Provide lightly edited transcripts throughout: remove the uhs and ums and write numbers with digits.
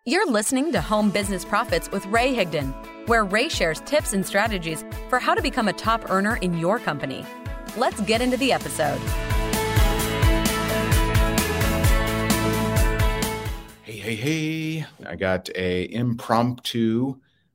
You're listening to Home Business Profits with Ray Higdon, where Ray shares tips and strategies for how to become a top earner in your company. Let's get into the episode. Hey. I got a impromptu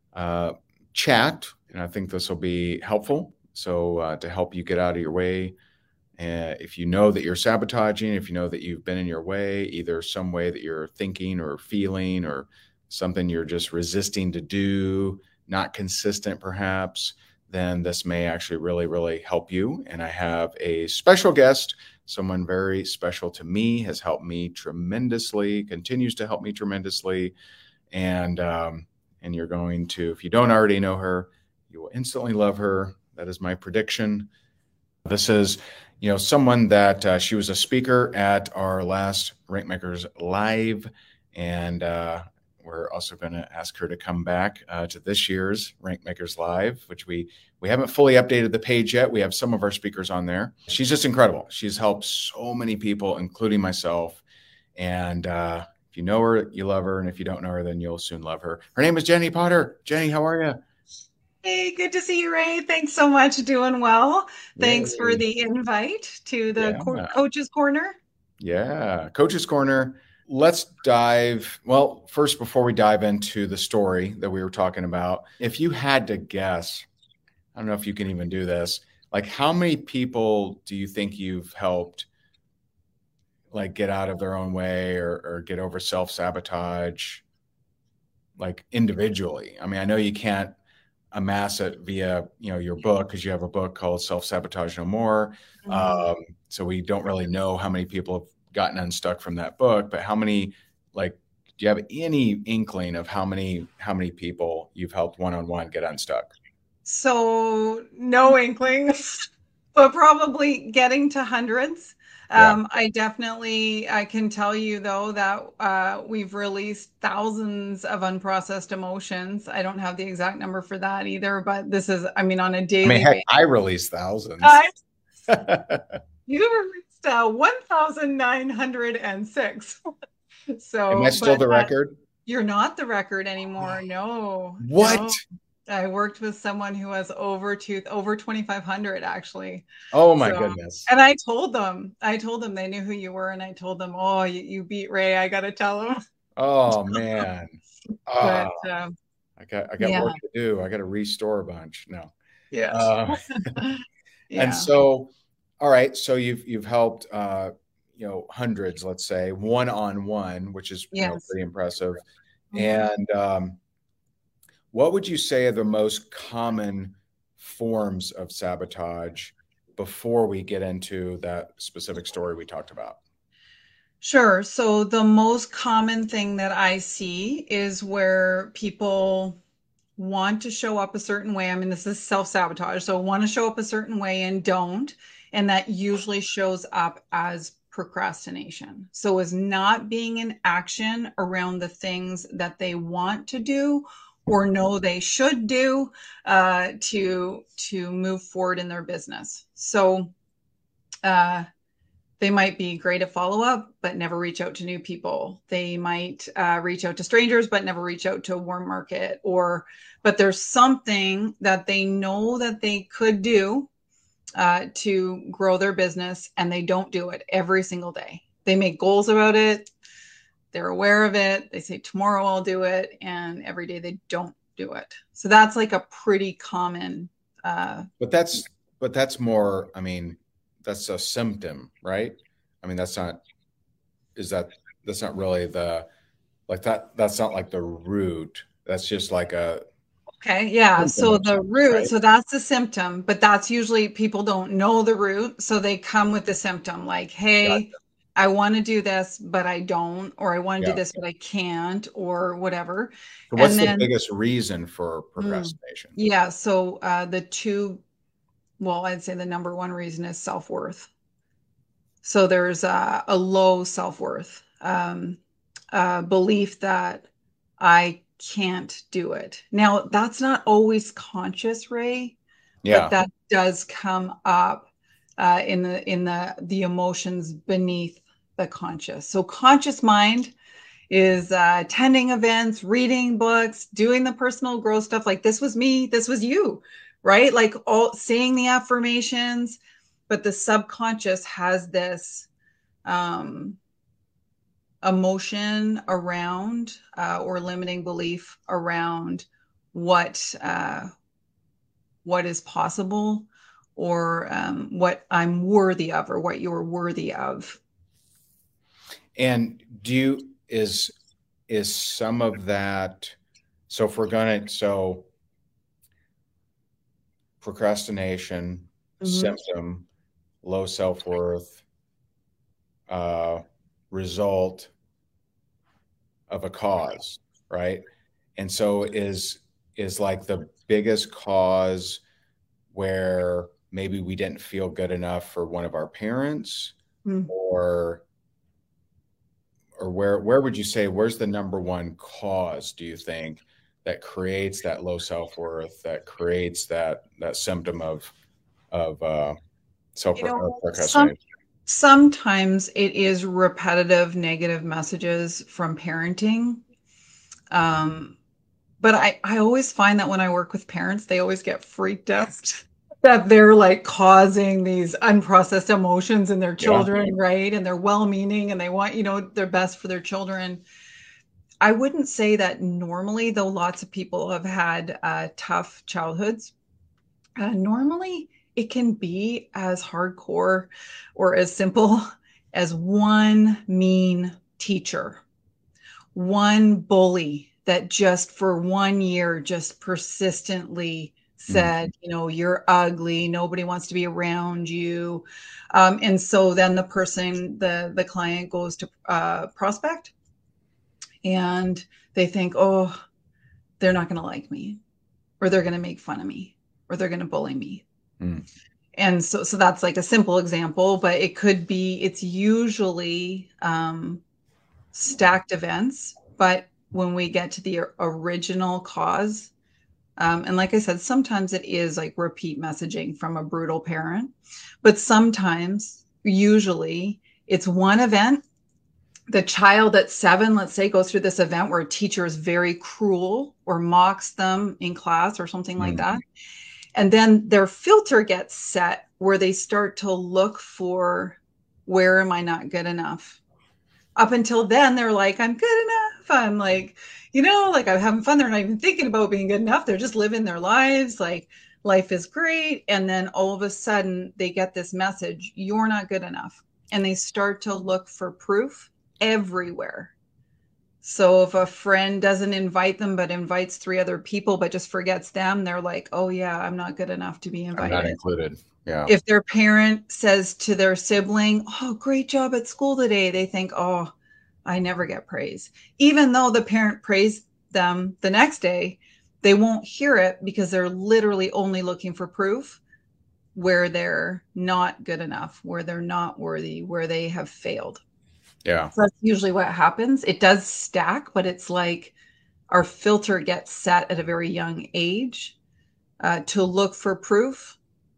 chat, and I think this will be helpful. So to help you get out of your way, if you know that you're sabotaging, if you know that you've been in your way, either some way that you're thinking or feeling or something you're just resisting to do, not consistent perhaps, then this may actually really, really help you. And I have a special guest, someone very special to me, has helped me tremendously, continues to help me tremendously. And you're going to, if you don't already know her, you will instantly love her. That is my prediction. This is, someone that she was a speaker at our last Rankmakers Live. And we're also going to ask her to come back to this year's Rankmakers Live, which we haven't fully updated the page yet. We have some of our speakers on there. She's just incredible. She's helped so many people, including myself. And if you know her, you love her. And if you don't know her, then you'll soon love her. Her name is Jenny Potter. Jenny, how are you? Hey, good to see you, Ray. Thanks so much. Doing well. Thanks for the invite to the Coach's Corner. Yeah, Coach's Corner. Let's first, before we dive into the story that we were talking about, if you had to guess, I don't know if you can even do this, like how many people do you think you've helped like get out of their own way or get over self-sabotage, like individually? I mean, I know you can't amass it via, your book, because you have a book called Self-Sabotage No More. Mm-hmm. So we don't really know how many people have gotten unstuck from that book, but how many, do you have any inkling of how many people you've helped one-on-one get unstuck? So no inkling, but probably getting to hundreds. Yeah. I can tell you though that we've released thousands of unprocessed emotions. I don't have the exact number for that either, but this is, on a daily basis. I release thousands. You released 1,906. So am I still the record? You're not the record anymore. No. What? No. I worked with someone who has over 2,500 actually. Oh my goodness. And I told them they knew who you were. And I told them, oh, you beat Ray. I got to tell them. Oh man. But, I got work to do. I got to restore a bunch. No. Yeah. Yeah. And so, all right. So you've helped, hundreds, let's say, one-on-one, which is pretty impressive. Mm-hmm. And, what would you say are the most common forms of sabotage before we get into that specific story we talked about? Sure. So the most common thing that I see is where people want to show up a certain way. This is self-sabotage. So want to show up a certain way and don't. And that usually shows up as procrastination. So is not being in action around the things that they want to do or know they should do to move forward in their business. So they might be great at follow-up, but never reach out to new people. They might reach out to strangers, but never reach out to a warm market. But there's something that they know that they could do to grow their business, and they don't do it every single day. They make goals about it. They're aware of it. They say, tomorrow I'll do it. And every day they don't do it. So that's like a pretty common. But that's more, that's a symptom, right? That's not really that's not like the root. That's just like a. Okay. Yeah. So the root, right? So that's the symptom, but that's usually people don't know the root. So they come with the symptom like, hey, gotcha. I want to do this, but I don't, or I want to do this, but I can't, or whatever. So what's the biggest reason for procrastination? Yeah. So I'd say the number one reason is self-worth. So there's a low self-worth, belief that I can't do it. Now, that's not always conscious, Ray, but that does come up in the emotions beneath the conscious. So conscious mind is attending events, reading books, doing the personal growth stuff. Like, this was me, this was you, right? Like, all saying the affirmations, but the subconscious has this emotion around or limiting belief around what is possible, or what I'm worthy of, or what you're worthy of. And is some of that, so if we're gonna, so procrastination, symptom, low self-worth, result of a cause, right? And so is like the biggest cause where maybe we didn't feel good enough for one of our parents, or where would you say, where's the number one cause, do you think, that creates that low self-worth, that creates that symptom of self-procrastination? Sometimes it is repetitive negative messages from parenting. But I always find that when I work with parents, they always get freaked out that they're like causing these unprocessed emotions in their children, right? And they're well-meaning and they want, their best for their children. I wouldn't say that normally, though lots of people have had tough childhoods. Normally, it can be as hardcore or as simple as one mean teacher, one bully that just for 1 year just persistently said, you're ugly, nobody wants to be around you. And so then the person, the client goes to prospect, and they think, oh, they're not going to like me, or they're going to make fun of me, or they're going to bully me. And so that's like a simple example, but it's usually stacked events. But when we get to the original cause, and like I said, sometimes it is like repeat messaging from a brutal parent, but sometimes, usually, it's one event. The child at 7, let's say, goes through this event where a teacher is very cruel or mocks them in class or something like that. And then their filter gets set where they start to look for, where am I not good enough? Up until then, they're like, I'm good enough. I'm like, like I'm having fun. They're not even thinking about being good enough. They're just living their lives. Like, life is great. And then all of a sudden they get this message, you're not good enough. And they start to look for proof everywhere. So if a friend doesn't invite them, but invites 3 other people, but just forgets them, they're like, oh yeah, I'm not good enough to be invited. I'm not included. Yeah. If their parent says to their sibling, oh, great job at school today, they think, oh, I never get praise. Even though the parent praised them the next day, they won't hear it because they're literally only looking for proof where they're not good enough, where they're not worthy, where they have failed. Yeah. So that's usually what happens. It does stack, but it's like our filter gets set at a very young age to look for proof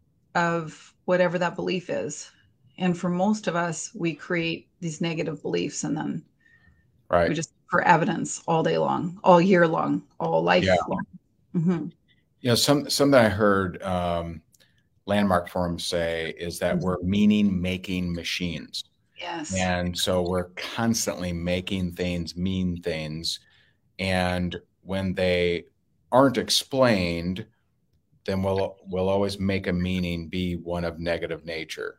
of whatever that belief is. And for most of us, we create these negative beliefs, and then we just look for evidence all day long, all year long, all life long. Something I heard Landmark Forums say is that we're meaning-making machines. Yes. And so we're constantly making things mean things. And when they aren't explained, then we'll always make a meaning be one of negative nature.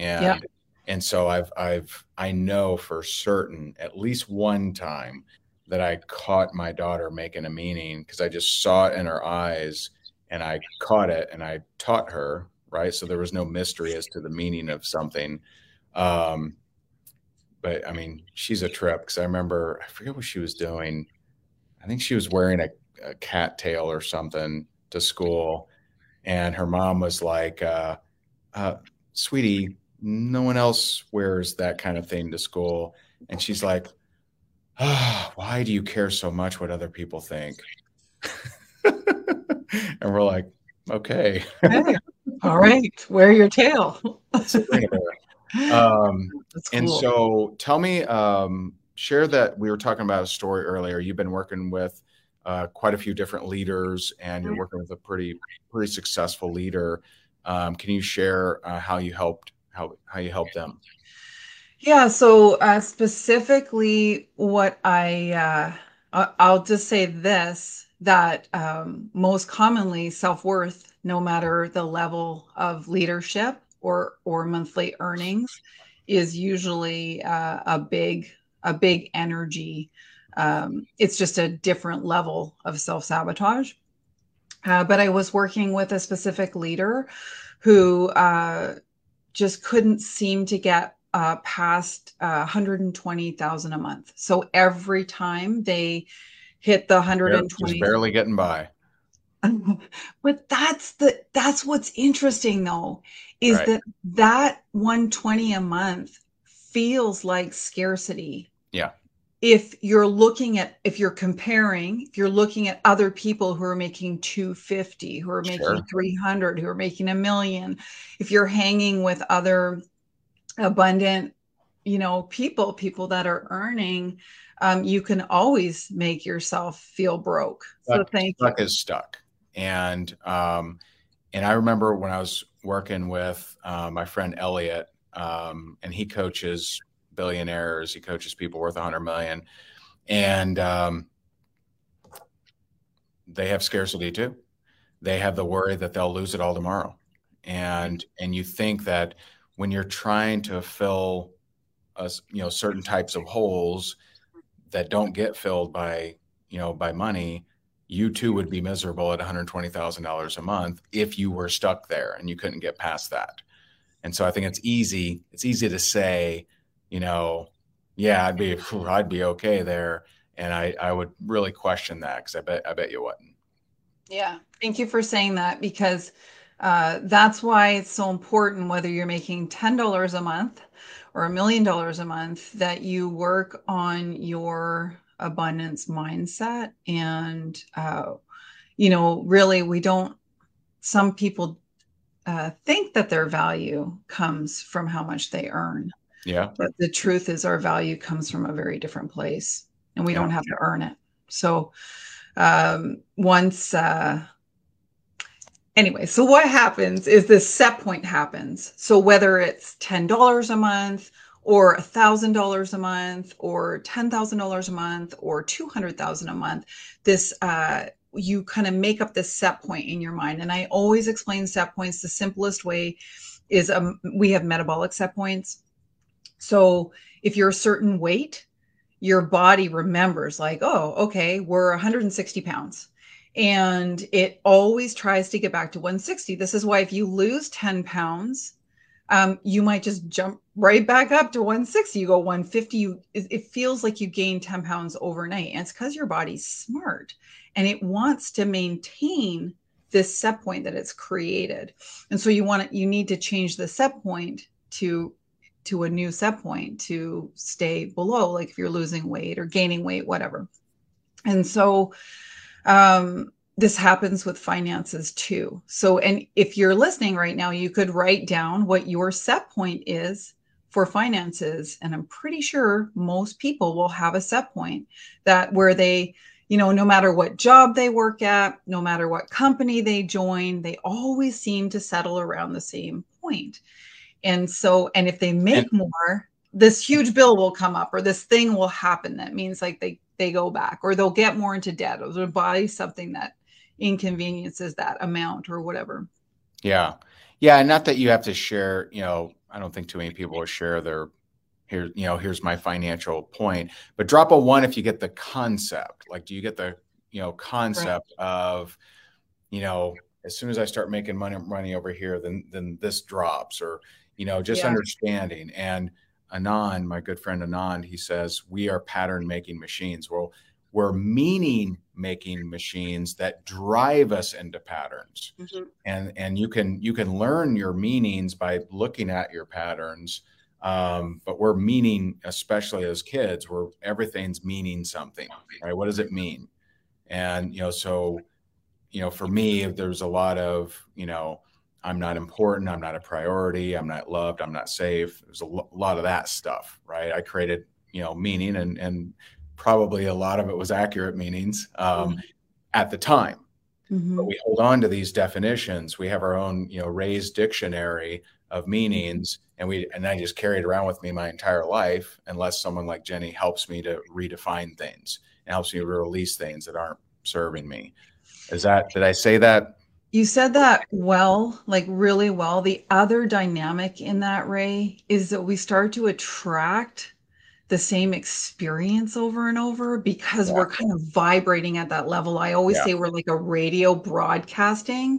And so I know for certain at least one time that I caught my daughter making a meaning, because I just saw it in her eyes and I caught it and I taught her, right? So there was no mystery as to the meaning of something. But I mean, she's a trip, because I forget what she was doing. I think she was wearing a cat tail or something to school. And her mom was like, sweetie, no one else wears that kind of thing to school. And she's like, why do you care so much what other people think? And we're like, okay. Hey, all right, wear your tail. And so tell me, share that. We were talking about a story earlier. You've been working with quite a few different leaders, and you're working with a pretty successful leader. Can you share how you helped them? Yeah, so specifically what I'll just say this, that most commonly self-worth, no matter the level of leadership or monthly earnings, is usually a big energy. It's just a different level of self-sabotage. But I was working with a specific leader who just couldn't seem to get past 120,000 a month. So every time they hit the 120, just barely getting by. But that's what's interesting though, is Right. that 120 a month feels like scarcity. Yeah. If you're looking at, if you're looking at other people who are making 250, who are making 300, who are making $1 million, if you're hanging with other abundant, people that are earning, you can always make yourself feel broke. So thank you. Stuck is stuck. And I remember when I was working with my friend Elliot, and he coaches billionaires, he coaches people worth 100 million, and they have scarcity too. They have the worry that they'll lose it all tomorrow. And you think that when you're trying to fill certain types of holes that don't get filled by money, you too would be miserable at $120,000 a month if you were stuck there and you couldn't get past that. And so I think it's easy to say, yeah, I'd be okay there. And I would really question that, because I bet you wouldn't. Yeah. Thank you for saying that, because that's why it's so important, whether you're making $10 a month or $1 million a month, that you work on your abundance mindset. And, really, some people think that their value comes from how much they earn. Yeah. But the truth is, our value comes from a very different place, and we don't have to earn it. So anyway, so what happens is this set point happens. So whether it's $10 a month or $1,000 a month or $10,000 a month or $200,000 a month, you kind of make up this set point in your mind. And I always explain set points. The simplest way is we have metabolic set points. So if you're a certain weight, your body remembers, like, oh, okay, we're 160 pounds. And it always tries to get back to 160. This is why if you lose 10 pounds, you might just jump right back up to 160. You go 150. It feels like you gain 10 pounds overnight. And it's because your body's smart and it wants to maintain this set point that it's created. And so you need to change the set point to a new set point to stay below, like if you're losing weight or gaining weight, whatever. And so this happens with finances too. So, and if you're listening right now, you could write down what your set point is for finances. And I'm pretty sure most people will have a set point where they, no matter what job they work at, no matter what company they join, they always seem to settle around the same point. And so, and if they make more, this huge bill will come up, or this thing will happen. That means like they go back, or they'll get more into debt, or they'll buy something that inconveniences that amount or whatever. Yeah. Yeah. And not that you have to share, I don't think too many people will share here's my financial point, but drop a 1 if you get the concept. Like, do you get the, concept of, as soon as I start making money over here, then this drops, or, understanding. And Anand, my good friend Anand, he says, we are pattern making machines. Well, we're meaning making machines that drive us into patterns. Mm-hmm. And you can learn your meanings by looking at your patterns. But we're meaning, especially as kids, where everything's meaning something, right? What does it mean? And, for me, there's a lot of, I'm not important, I'm not a priority, I'm not loved, I'm not safe. There's a lot of that stuff, right? I created, meaning, and probably a lot of it was accurate meanings at the time. But we hold on to these definitions. We have our own, Ray's dictionary of meanings, and I just carry it around with me my entire life, unless someone like Jenny helps me to redefine things and helps me to release things that aren't serving me. Did I say that? You said that well, like really well. The other dynamic in that, Ray, is that we start to attract the same experience over and over because we're kind of vibrating at that level. I always say we're like a radio broadcasting.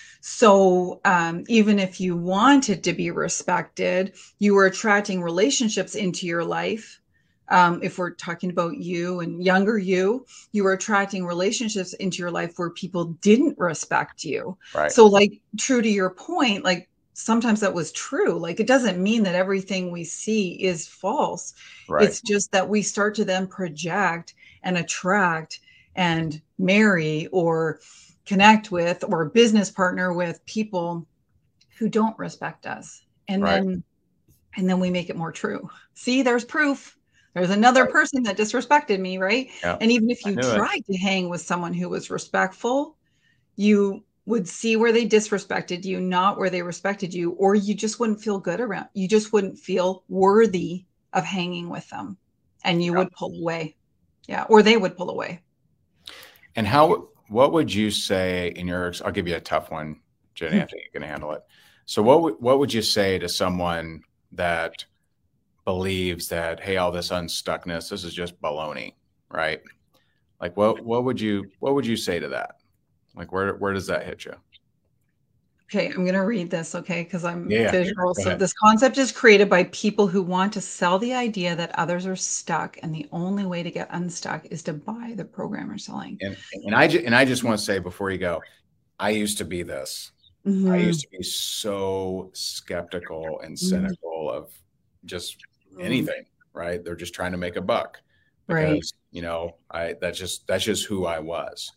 So even if you wanted to be respected, you were attracting relationships into your life. If we're talking about you and younger you were attracting relationships into your life where people didn't respect you. Right. So like, true to your point, like sometimes that was true. Like, it doesn't mean that everything we see is false. Right. It's just that we start to then project and attract and marry or connect with or business partner with people who don't respect us. And then we make it more true. See, there's proof. There's another person that disrespected me, right? Yeah. And even if you tried to hang with someone who was respectful, you would see where they disrespected you, not where they respected you, or you just wouldn't feel good around. You just wouldn't feel worthy of hanging with them, and you would pull away. Yeah, or they would pull away. And what would you say in I'll give you a tough one, Jenny, I think you can handle it. So what would you say to someone that believes that, hey, all this unstuckness, this is just baloney, right? Like, what would you say to that? Like, where does that hit you? Okay, I'm going to read this, okay, because I'm Go visual. So ahead. this concept is created by people who want to sell the idea that others are stuck, and the only way to get unstuck is to buy the program you're selling. And I just want to say before you go, I used to be this. I used to be so skeptical and cynical of just anything, right? They're just trying to make a buck because, that's just who I was.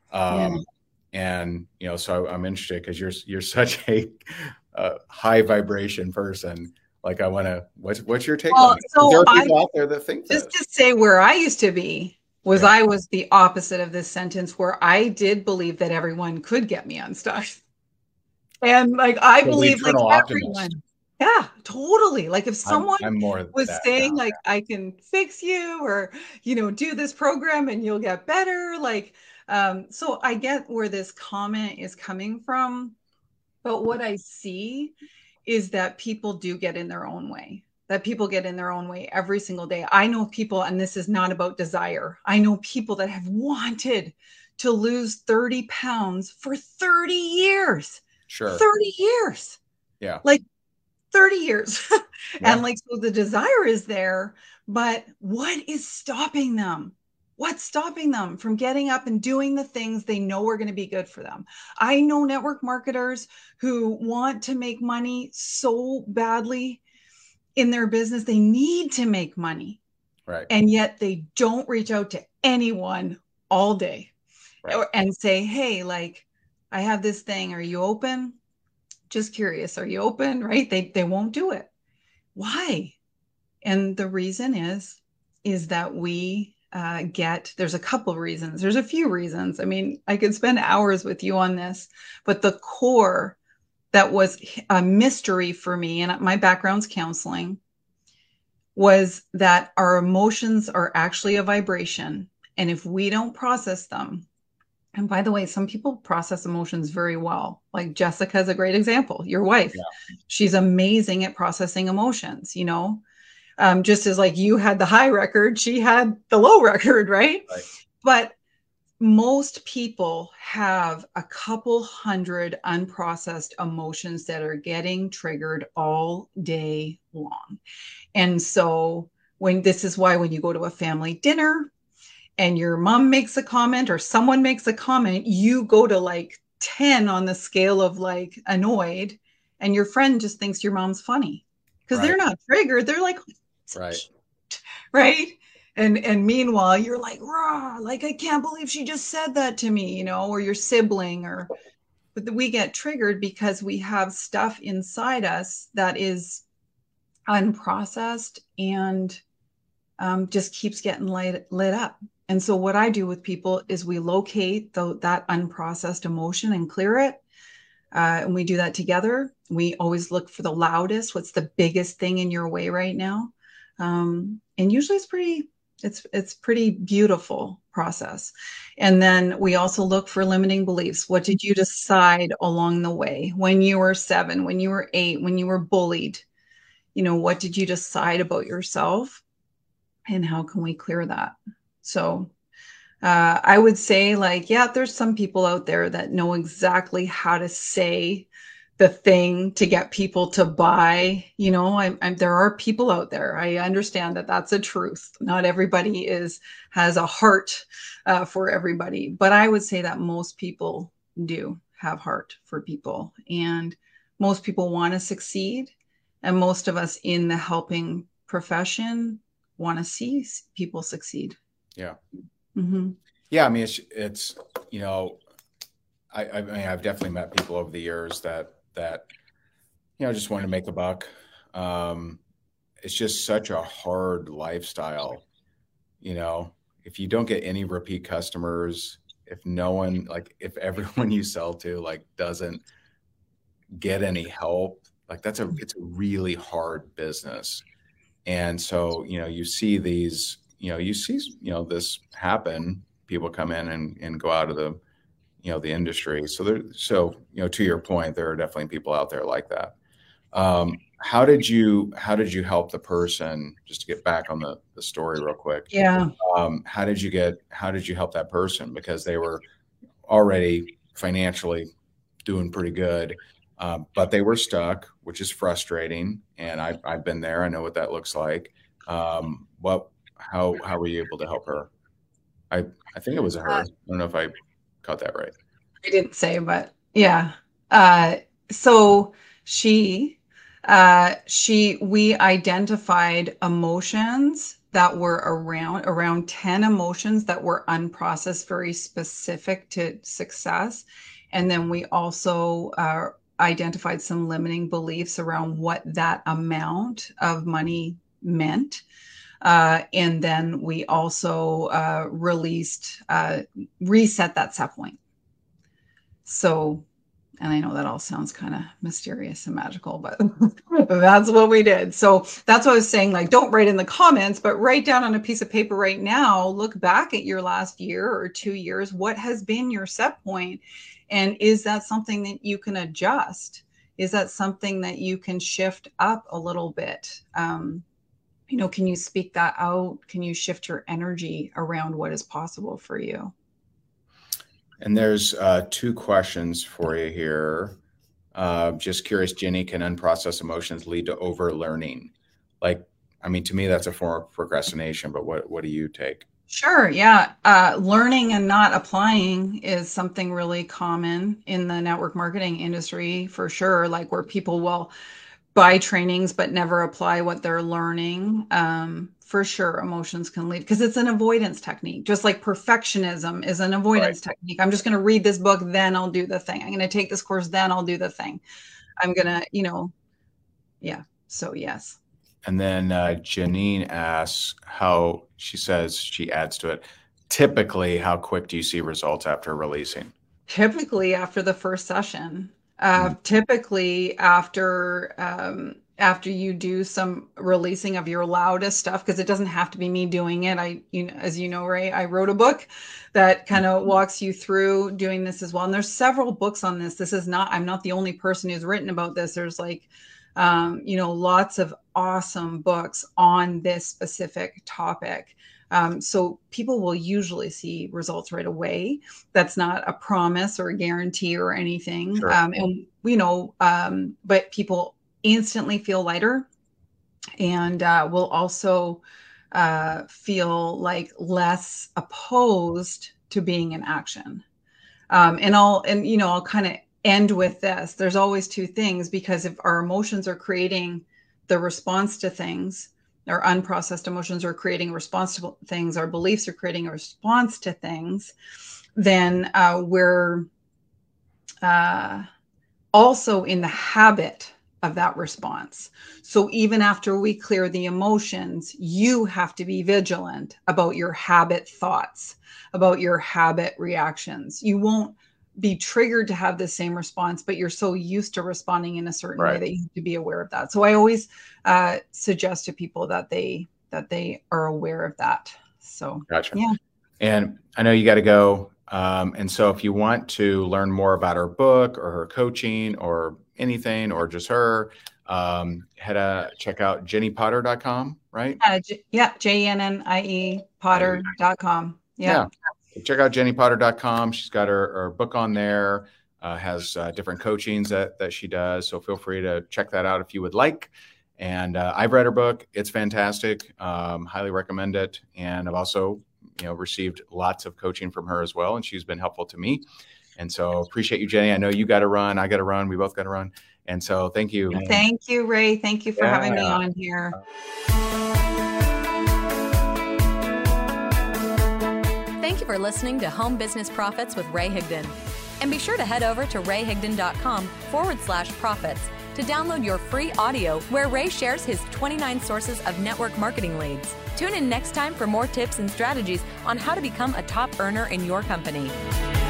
And, so I'm interested because you're such a high vibration person. Like, I want to, what's your take on it? So there are people out there that think just to say where I used to be was I was the opposite of this sentence, where I did believe that everyone could get me unstuck. And like, I believe like everyone. Yeah, totally. Like, if someone was saying like, I can fix you, or, do this program and you'll get better. Like, so I get where this comment is coming from, but what I see is that people do get in their own way. That people get in their own way every single day. I know people, and this is not about desire. I know people that have wanted to lose 30 pounds for 30 years. Sure. 30 years. Yeah. Like 30 years. And like, so the desire is there, but what is stopping them? What's stopping them from getting up and doing the things they know are going to be good for them? I know network marketers who want to make money so badly in their business. They need to make money. Right. And yet they don't reach out to anyone all day and say, hey, like, I have this thing. Are you open? Just curious. Are you open? Right? They won't do it. Why? And the reason is that we there's a couple of reasons. There's a few reasons. I mean, I could spend hours with you on this, but the core that was a mystery for me, and my background's counseling, was that our emotions are actually a vibration. And if we don't process them, and by the way, some people process emotions very well. Like Jessica is a great example, your wife. Yeah. She's amazing at processing emotions, just as like you had the high record, she had the low record, right? But most people have a couple hundred unprocessed emotions that are getting triggered all day long. And so this is why when you go to a family dinner and your mom makes a comment or someone makes a comment, you go to like 10 on the scale of like annoyed, and your friend just thinks your mom's funny because they're not triggered. They're like, right. And meanwhile, you're like, rah, like, I can't believe she just said that to me, or your sibling, but we get triggered because we have stuff inside us that is unprocessed and just keeps getting lit up. And so what I do with people is we locate that unprocessed emotion and clear it. And we do that together. We always look for the loudest. What's the biggest thing in your way right now? And usually it's pretty beautiful process. And then we also look for limiting beliefs. What did you decide along the way? When you were 7, when you were 8, when you were bullied, what did you decide about yourself? And how can we clear that? So I would say, like, yeah, there's some people out there that know exactly how to say the thing to get people to buy. There are people out there. I understand that that's a truth. Not everybody has a heart for everybody, but I would say that most people do have heart for people, and most people want to succeed. And most of us in the helping profession want to see people succeed. Yeah. Mm-hmm. Yeah. I mean, it's, I've definitely met people over the years that, just want to make a buck. It's just such a hard lifestyle. If you don't get any repeat customers, if everyone you sell to doesn't get any help, it's a really hard business. And so, you see these, this happen. People come in and go out of the industry. So to your point, there are definitely people out there like that. How did you help the person, just to get back on the story real quick? Yeah. How did you help that person? Because they were already financially doing pretty good, but they were stuck, which is frustrating. And I've been there. I know what that looks like. How were you able to help her? I think it was a her. I don't know if I caught that right. I didn't say, but yeah. So we identified emotions that were around 10 emotions that were unprocessed, very specific to success. And then we also identified some limiting beliefs around what that amount of money meant. And then we also reset that set point. So, and I know that all sounds kind of mysterious and magical, but that's what we did. So that's what I was saying, don't write in the comments, but write down on a piece of paper right now, look back at your last year or 2 years. What has been your set point? And is that something that you can adjust? Is that something that you can shift up a little bit? Can you speak that out? Can you shift your energy around what is possible for you? And there's 2 questions for you here. Just curious, Jenny, can unprocessed emotions lead to overlearning? To me, that's a form of procrastination, but what do you take? Sure. Yeah. Learning and not applying is something really common in the network marketing industry, for sure. Where people will buy trainings but never apply what they're learning. For sure, emotions can lead, because it's an avoidance technique, just like perfectionism is an avoidance technique. I'm just going to read this book, then I'll do the thing. I'm going to take this course, then I'll do the thing. I'm going to, yeah. So yes. And then Janine asks she says, she adds to it, typically, how quick do you see results after releasing? Typically after the first session. Typically after you do some releasing of your loudest stuff, because it doesn't have to be me doing it. As you know, Ray, I wrote a book that kind of walks you through doing this as well. And there's several books on this. I'm not the only person who's written about this. There's lots of awesome books on this specific topic. So people will usually see results right away. That's not a promise or a guarantee or anything. Sure. But people instantly feel lighter, and will also feel less opposed to being in action. I'll kind of end with this. There's always 2 things, because if our emotions are creating the response to things, our unprocessed emotions are creating a response to things, our beliefs are creating a response to things, then we're also in the habit of that response. So even after we clear the emotions, you have to be vigilant about your habit thoughts, about your habit reactions. You won't be triggered to have the same response, but you're so used to responding in a certain way that you have to be aware of that. So I always suggest to people that they are aware of that. So gotcha. Yeah. And I know you got to go. And so if you want to learn more about her book or her coaching or anything, or just her, head check out jenniepotter.com, right? Yeah. JNNIE Potter.com. Yeah. Check out jenniepotter.com. She's got her book on there, has different coachings that she does. So feel free to check that out if you would like. And I've read her book. It's fantastic. Highly recommend it. And I've also, received lots of coaching from her as well. And she's been helpful to me. And so appreciate you, Jenny. I know you got to run. I got to run. We both got to run. And so thank you. Thank you, Ray. Thank you for having me on here. Thank you for listening to Home Business Profits with Ray Higdon. And be sure to head over to rayhigdon.com/profits to download your free audio where Ray shares his 29 sources of network marketing leads. Tune in next time for more tips and strategies on how to become a top earner in your company.